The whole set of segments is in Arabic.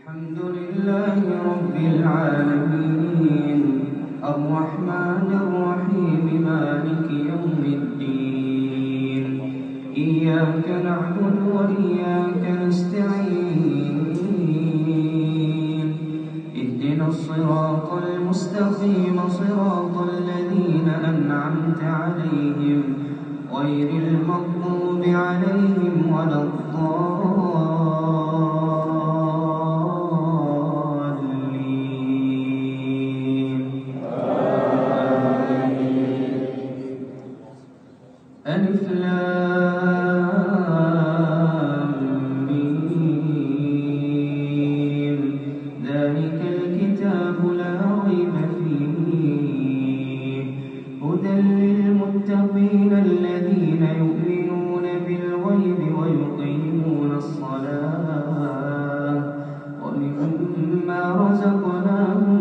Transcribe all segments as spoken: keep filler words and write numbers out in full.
الحمد لله رب العالمين الرحمن الرحيم مالك يوم الدين إياك نعبد وإياك نستعين اهدنا الصراط المستقيم صراط الذين أنعمت عليهم غير المغضوب عليهم ولا الضالين. ألف لام ميم ذلك الكتاب لا ريب فيه هدى للمتقين الذين يؤمنون بالغيب ويقيمون الصلاة ومما رزقناهم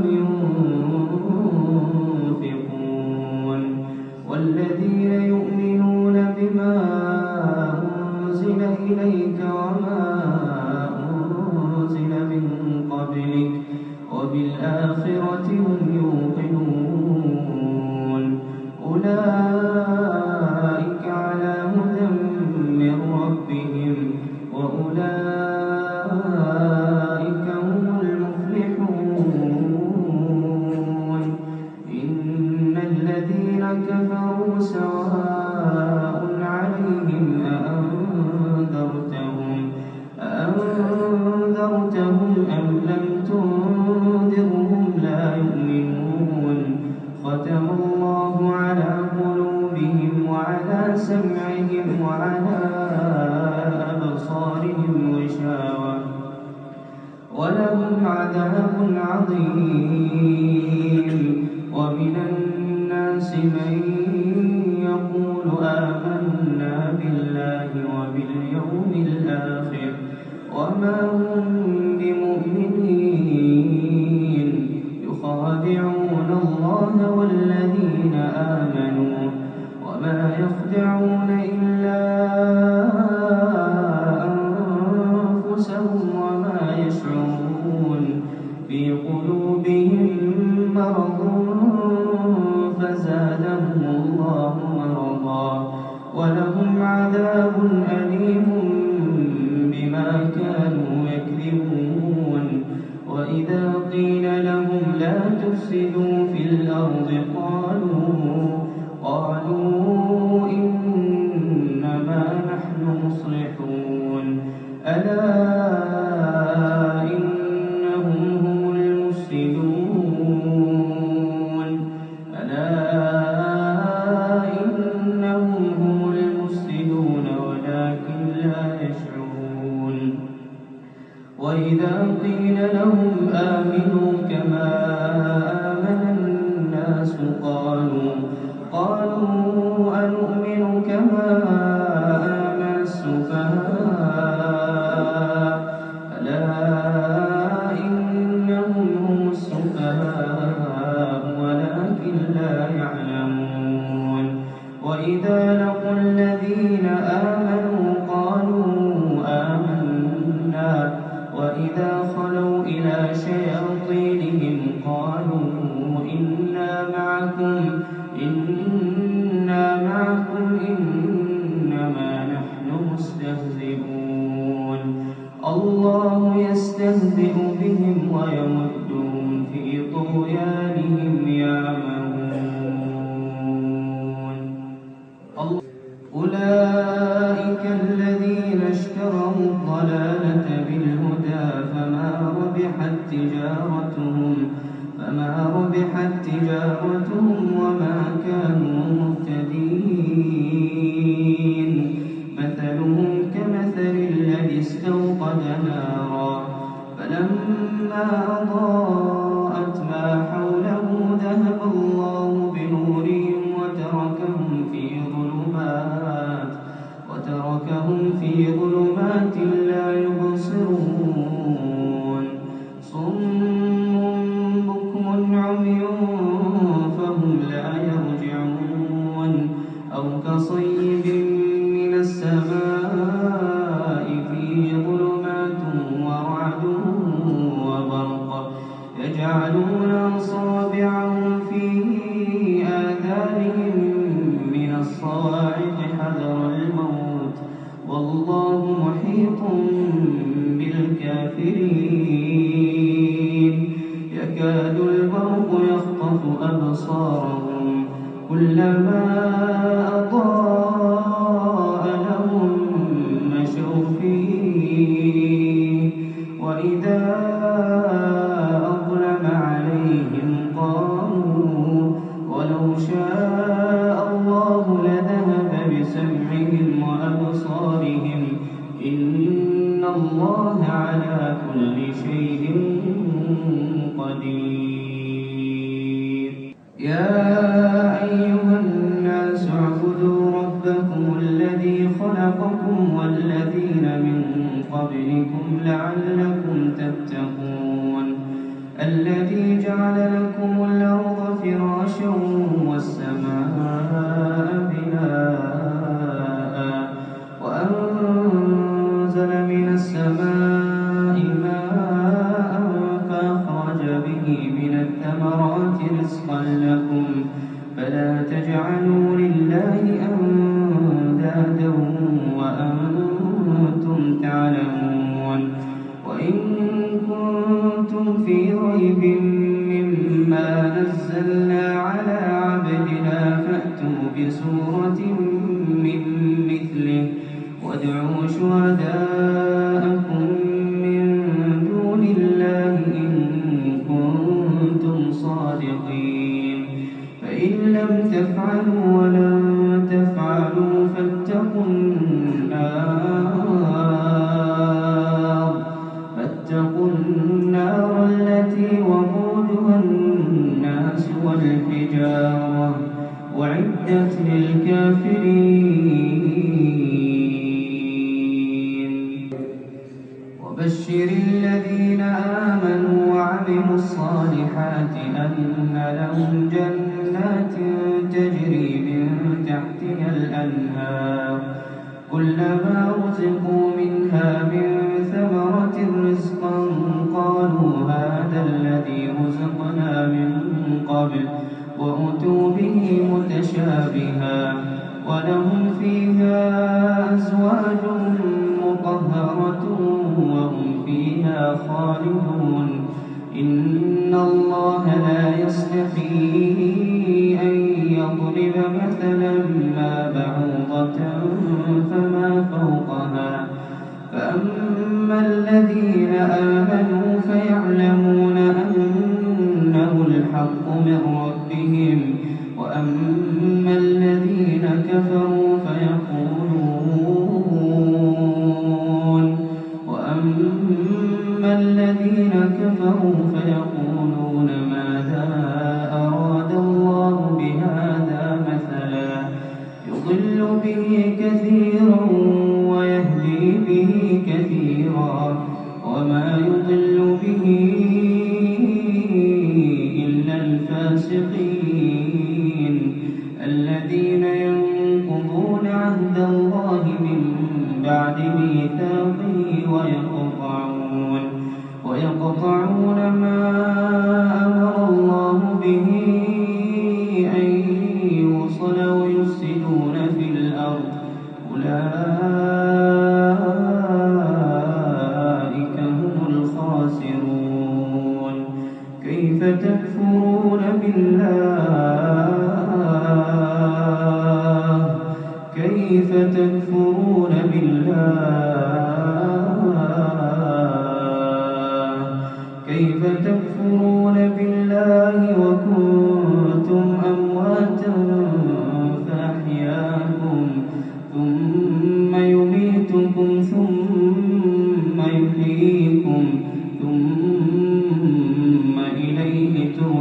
ينفقون والذين يؤمنون بما أنزل إليك وما أنزل من قبلك وبالآخرة هم يوقنون أولئك على هدى من ربهم وأولئك هم المفلحون إن الذين كفروا سواء عليهم أأنذرتهم أأنذرتهم أم لم تنذرهم لا يؤمنون ختم الله على قلوبهم وعلى سمعهم وعلى أبصارهم غشاوة ولهم عذاب عظيم ومن الناس من يقول آمنا بالله وباليوم الآخر وما هم بمؤمنين يخادعون الله والذين آمنوا وما يخدعون إلا أنفسهم وما يشعرون في قلوبهم مرض فزادهم الله مرضا ولهم عذاب أليم بما كانوا يكذبون وإذا قيل لهم لا تفسدوا في الأرض قالوا قالوا إنما نحن مصلحون ألا إنهم هم المفسدون ألا إنهم هم المفسدون ولكن لا يشعرون وإذا قيل لهم آمنوا كما آمن الناس قالوا قالوا أنؤمن كما آمن السفهاء ألا إنهم هم السفهاء ولكن لا يعلمون وإذا لقوا الذين آمنوا قالوا آمنا وإذا خلوا إلى شياطينهم قالوا إنا معكم إنا معكم إنما نحن مستهزئون الله يستهزئ بهم ويمدهم في طغيانهم يعمهون أولئك الذين اشتروا الضلالة بالهدى فما ربحت تجارتهم فما ربحت تجارتهم وما كانوا مهتدين مثلهم كمثل الذي استوقد نارا فلما أضاءت ما حوله ذهب الله بنورهم وتركهم في ظلمات وتركهم في ظلمات لا يبصرون صم بكم عمي فهم لا يرجعون أو كصيب من السماء فيه ظلمات ورعد الكافرين يكاد البرق يخطف أبصارهم كلما أضاء لهم مشوا فيه وإذا أظلم عليهم قاموا ولو شاء الله لذهب بسمعهم وأبصارهم إن الله على كل شيء قدير. يا أيها الناس اعبدوا ربكم الذي خلقكم والذين من قبلكم لعلكم تتقون الذي جعل لكم الأرض فراشا والسماء بناء وأنزل من السماء ماء فأخرج به من الثمرات رزقا لكم فلا تجعلوا لله أندادا وأنتم تعلمون. وإن كنتم في ريب مما نزلنا على عبدنا فأتوا بسورة من مثله وادعوا شهداءكم من دون الله إن كنتم صادقين فإن لم تفعلوا ولن تفعلوا فاتقوا النار فاتقوا النار التي وقودها الناس والحجارة أعدت للكافرين. وبشر الذين آمنوا وعملوا الصالحات أن لهم جنات تجري من تحتها الأنهار كلما رزقوا منها من ثمرة رزقا قالوا هذا الذي رزقنا من قبل وأتوا به متشابها ولهم فيها أزواج مطهرة وهم فيها خالدون. إن الله لا يستحيي أن يضرب مثلا ما بعوضة فما فوقها فأما الذين آمنوا فيعلمون أنه الحق من ربهم وأما الذين كفروا فيقولون وأما الذين كفروا فيقولون ماذا أراد الله بهذا مثلا يضل به كثيرا ويهدي به كثيرا وما يضل به إلا الفاسقين الذين ينقضون عهد الله من بعد ميثاقه ويقطعون ويقطعون ما أمر الله به أن يوصل ويفسدون في الأرض أولئك هم الخاسرون. كيف تكفرون بالله كيف تكفرون بالله كيف تكفرون بالله وكنتم أمواتا فأحياكم ثم يميتكم ثم يحييكم ثم إليه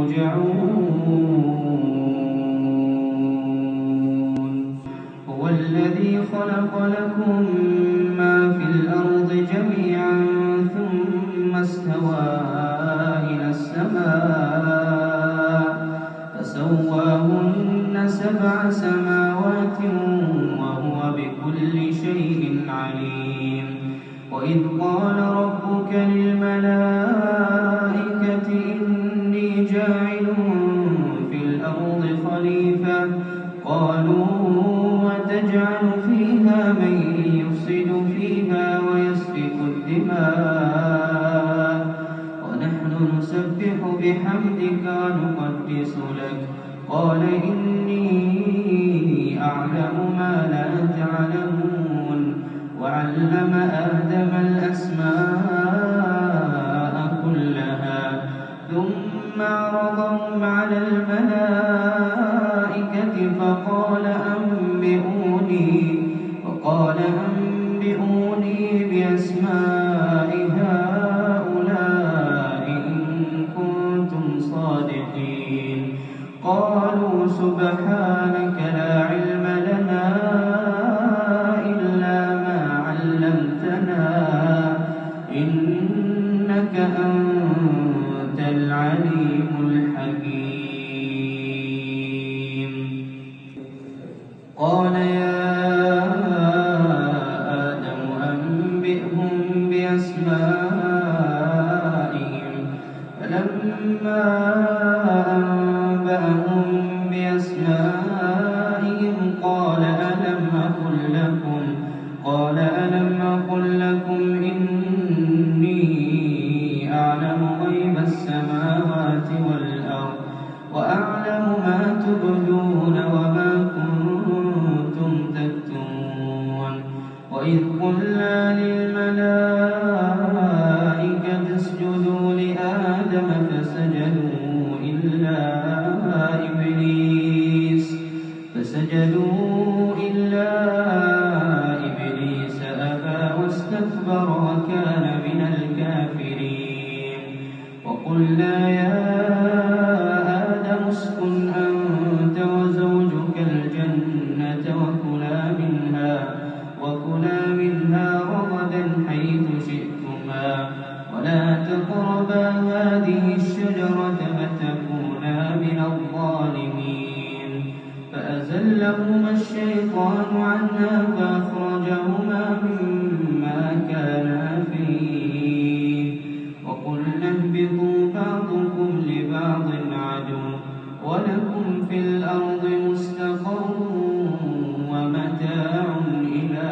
ترجعون. هو الذي خلق لكم ما في الأرض جميعا ثم استوى إلى السماء فسواهن سبع سماوات وهو بكل شيء عليم. وإذ قال ربك للملائكة إني جاعل في الأرض خليفة قالوا وتجعل فيها من يفسد فيها ويسفك الدماء بحمدك ونقدس لك قال إني أعلم ما لا تعلمون وعلم آدم الأسماء كلها ثم عرضهم على الملائكة فقال أنبئوني فقال أنبئوني بأسماء هؤلاء إن كنتم صادقين قالوا سبحانك لا علم لنا إلا ما علمتنا إنك أنت العليم الحكيم قال يا آدم أنبئهم بأسمائهم فلما أنبأهم بأسمائهم قال ألم أقل لكم قال ألم أقل لكم إني أعلم غيب السماوات والأرض وأعلم ما تبدون وما كنتم تكتمون وإذ قلنا للملائكة اسجدوا لآدم فسجدوا إلا إبليس فسجدوا إلا إبليس أبى واستكبر وكان من الكافرين وقلنا يا آدم اسكن أنت وزوجك الجنة وكلا منها وكلا منها رغدا حيث شئتما ولا تقربا هذه الشجرة فتكونا من الظالمين فأزلهما الشيطان عنها فأخرجهما مما كانا فيه وقلنا اهبطوا بعضكم لبعض عدو ولكم في الأرض مستقر ومتاع إلى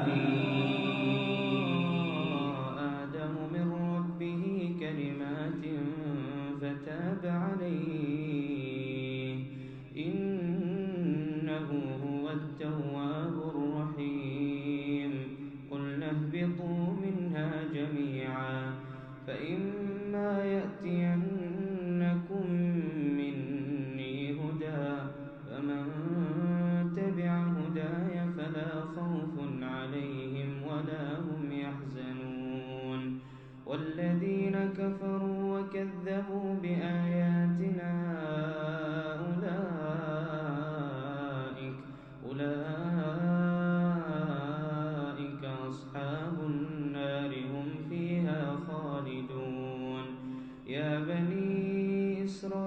حين آدم من ربه كلمات فتاب عليه إنه هو التواب الرحيم قلنا اهبطوا منها جميعا فإما يأتينكم مني هدى فمن تبع هداي فلا خوف عليهم ولا هم يحزنون والذين كفروا وكذبوا بآياتنا أولئك أولئك أصحاب النار هم فيها خالدون يا بني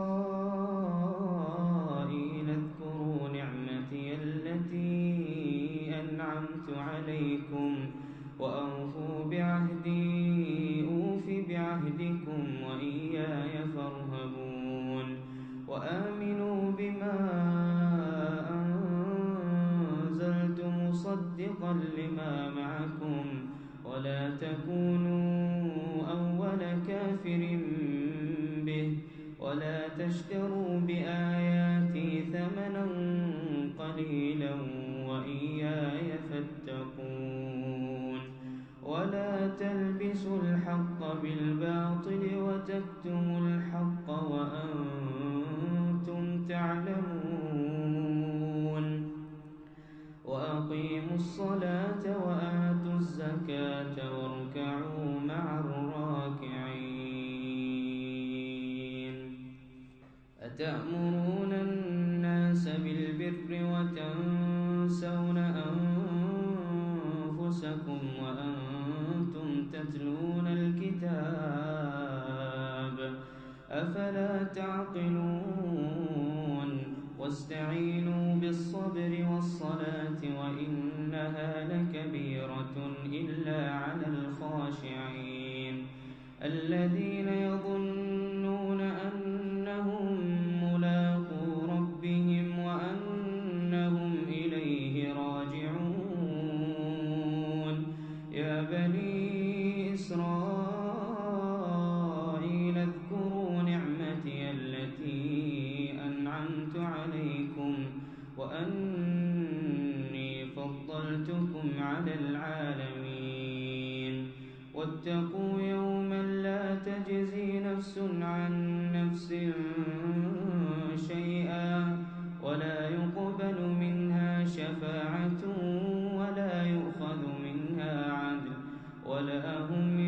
إسرائيل اذكروا نعمتي التي أنعمت عليكم وأوفوا بعهدي أوف بعهدكم وإياي فارهبون وآمنوا بما أنزلت مصدقا لما معكم ولا تكونوا أول كافر به ولا تشتروا بآياتي ثمنا قليلا وإياي فاتقون ولا تلبسوا الحق بالباطل وتكتموا الحق وأنتم تعلمون وأقيموا الصلاة وآتوا الزكاة واركعوا مع الراكعين أتأمرون الناس بالبر وتنسون أنفسكم وأنتم تتلون الكتاب أفلا تعقلون واستعينوا بالصبر والصلاة وإنها لكبيرة إلا على الخاشعين الذين يظنون أنهم ملاقو ربهم وأنهم إليه راجعون يا بني إسرائيل اذكروا نعمتي تجزي نفس عن نفس شيئا ولا يقبل منها شفاعة ولا يؤخذ منها عدل ولا هم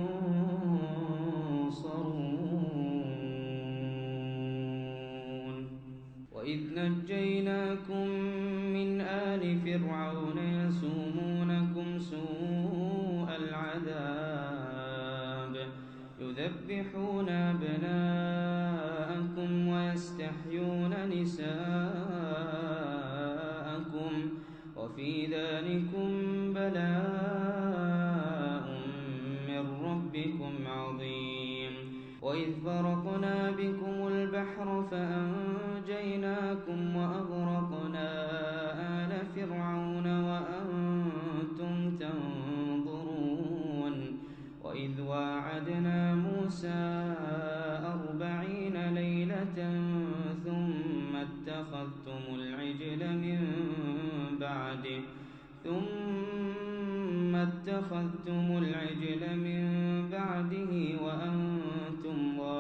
ينصرون. وإذ نجيناكم من آل فرعون يسومونكم سوء العذاب يذبحون أبناءكم ويستحيون نساءكم وفي ذلكم بلاء من ربكم عظيم. وإذ فرقنا بكم البحر فأنجيناكم وأغرقنا آل فرعون وأنتم تنظرون. وإذ واعدنا موسى أربعين ليلة ثم اتخذتم العجل من بعده ثم اتخذتم العجل من بعده وأنتم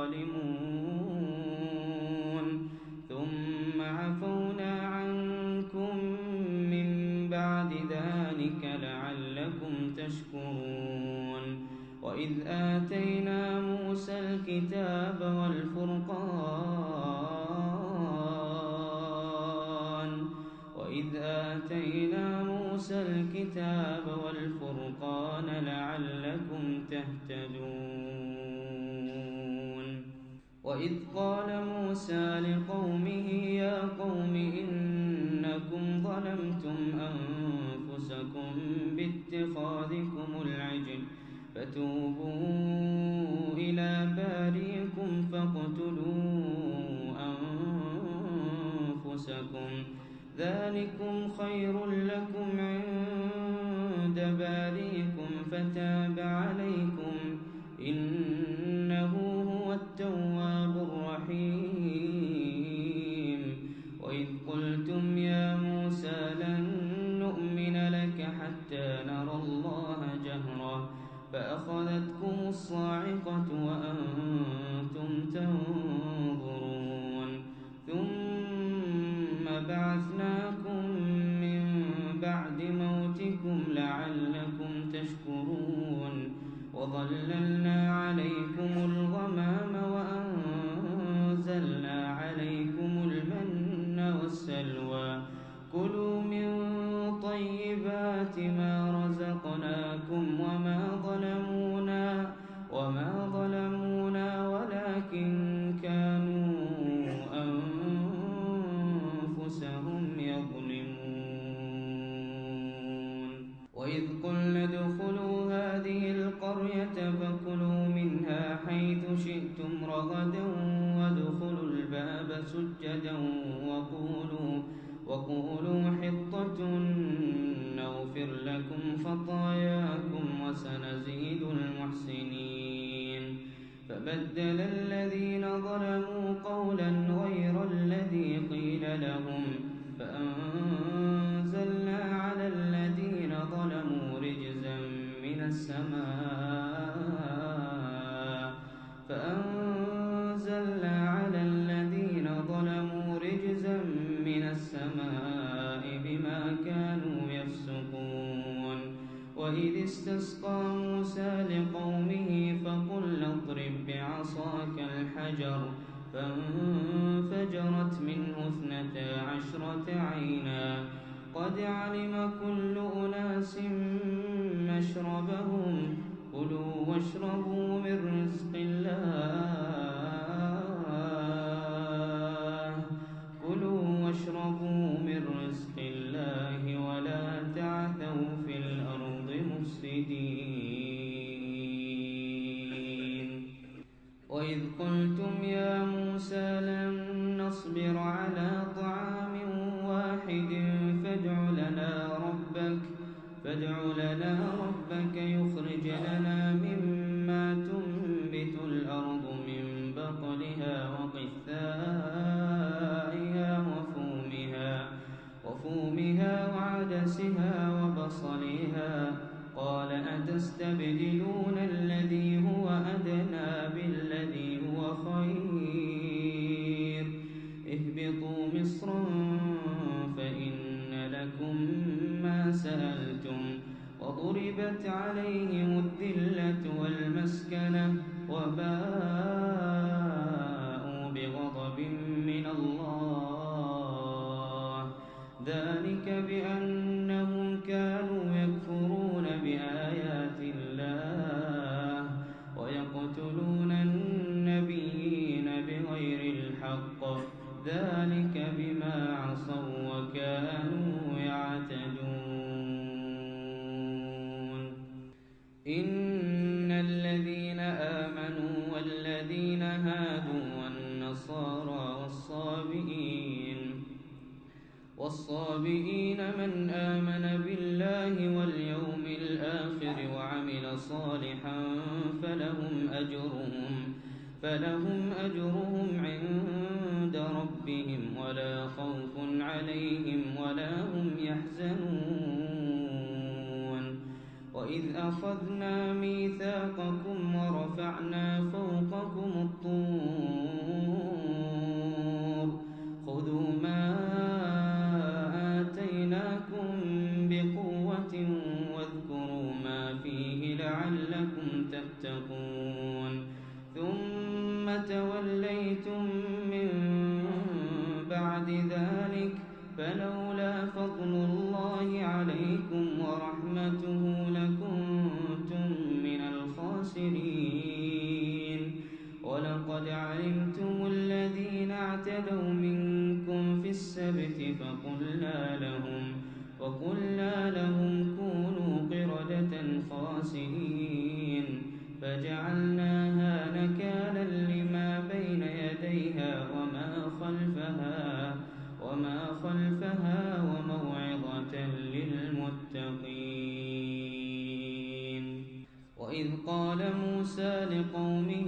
ظالمون ثم عفونا عنكم من بعد ذلك لعلكم تشكرون. وإذ آتينا موسى الكتاب والفرقان وإذ آتينا موسى الكتاب والفرقان لعلكم تهتدون. وإذ قال موسى لقومه يا قوم إنكم ظلمتم أنفسكم باتخاذكم العجل فتوبوا إلى بارئكم فاقتلوا أنفسكم ذلكم خير لكم عند بارئكم فتاب عليكم إنه هو التواب الرحيم. وإذ قلتم يا موسى لن نؤمن لك حتى نرى الله جهرة فأخذتكم الصاعقة وأنتم تنظرون ثم بعثناكم من بعد موتكم لعلكم تشكرون. وظللنا عليكم الغمام وأنزلنا عليكم المن والسلوى كلوا من طيبات ما رزقناكم وما ظلمونا وما ظلمونا ولكن كانوا أنفسهم يظلمون. وإذ قلنا ادخلوا هذه القرية فكلوا منها حيث شئتم رغدا وادخلوا الباب سجدا وقولوا وقولوا حطة نغفر لكم خطاياكم وسنزيد المحسنين. فبدل الذين ظلموا قولا غير الذي قيل لهم فأنزلنا على الذين ظلموا رجزا من السماء فأنزلنا على الذين ظلموا رجزا من السماء بما كانوا يفسقون. وإذ استسقى موسى لقومه فقلنا اضرب بعصاك الحجر فانفجرت منه اثنتا عشرة عينا قد علم كل أناس مشربهم كلوا واشربوا من رزق الله كلوا واشربوا من رزق الله ولا تعثوا في الأرض مفسدين. وإذ قلتم يا موسى لن نصبر على طعام واحد فادع لنا ربك فادع لنا ربك يخرج لنا مما تنبت الأرض من بقلها وقثائها وفومها وفومها وعدسها وبصلها قال أتستبدلون الذي هو أدنى بالله وضربت عليهم الذلة والمسكنة وباءوا بغضب من الله ذلك بأنهم كانوا يكفرون بآيات الله ويقتلون النبيين بغير الحق ذلك بما عصوا وكانوا يعتدون إن الذين آمنوا والذين هادوا والنصارى والصابئين والصابئين من آمن بالله واليوم الآخر وعمل صالحا فلهم أجرهم فلهم أجرهم عند ربهم ولا خوف عليهم ولا هم يحزنون وإذ أخذنا ميثاقكم ورفعنا فوقكم الطور خذوا ما آتيناكم بقوة واذكروا ما فيه لعلكم تتقون ثم توليتم من بعد ذلك فلولا فضل الله عليكم ورحمته لكنتم من الخاسرين ولقد علمتم الذين اعتدوا منكم في السبت فقلنا لهم فقلنا لهم كونوا قردة خاسئين فجعلناها نكالا لما بين يديها وما خلفها وما خلفها وموعظة للمتقين وإذ قال موسى لقومه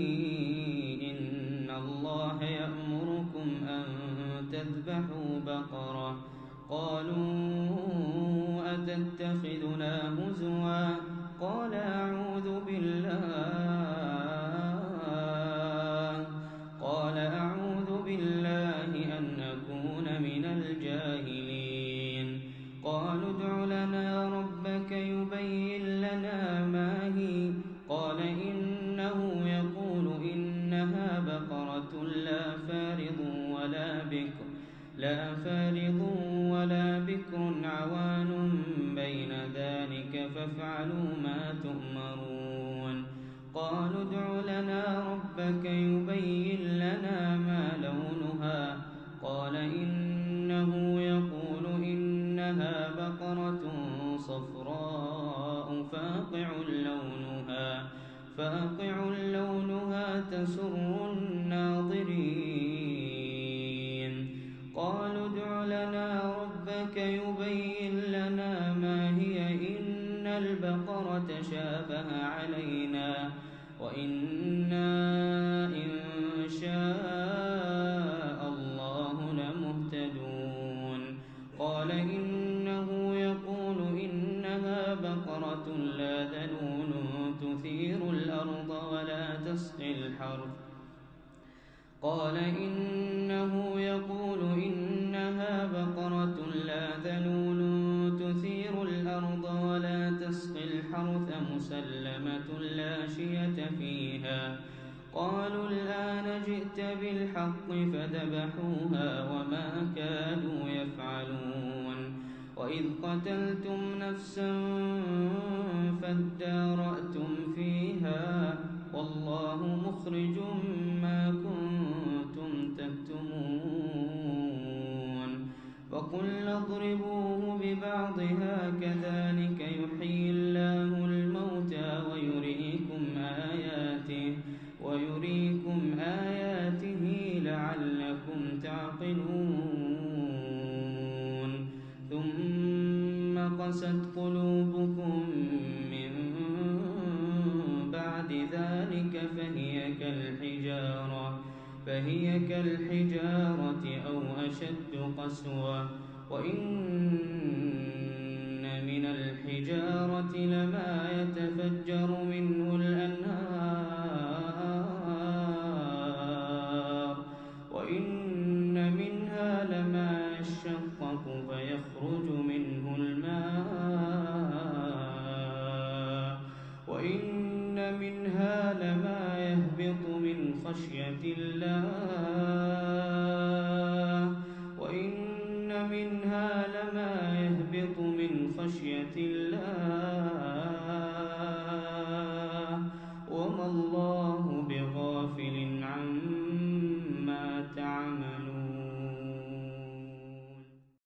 إن الله يأمركم أن تذبحوا بقرة قالوا أتتخذنا هزوا قال أعوذ بالله قال أعوذ بالله أن أكون من الجاهلين قالوا ادع لنا ربك يبين لنا ما هي قال إنه يقول إنها بقرة لا فارض ولا بكر لا فارض ولا بكر عوان بين ذلك فافعلوا ما تؤمرون قالوا ادع لنا ربك يبين لنا ما لونها قال إنه يقول إنها بقرة صفراء فاقع لونها فاقع لونها تسر الناظرين قالوا ادع لنا ربك يبين لنا ما هي إن البقرة شابه علينا وإنا إن شاء الله لمهتدون قال إنه يقول إنها بقرة لا ذلول تثير الأرض ولا تسقي الحرث قال إنه يقول إنها بقرة لا ذلول تثير الأرض ولا تسقي الحرث مسلمة لا شية فيها قالوا الآن جئت بالحق فذبحوها وما كانوا يفعلون وإذ قتلتم نفسا فادارأتم فيها والله مخرج ما كنتم تكتمون فقلنا اضربوه ببعضها كذلك يحيي الله الموتى ويريكم آياته ويريكم آياته لعلكم تعقلون ثم قست قلوبكم من بعد ذلك فهي كالحجارة فهي كالحجارة أو أشد قسوة وإن من الحجارة لما يتفجر منه الأنهار وإن منها لما يشقق فيخرج منه الماء خشية الله وإن منها لما يهبط من خشية الله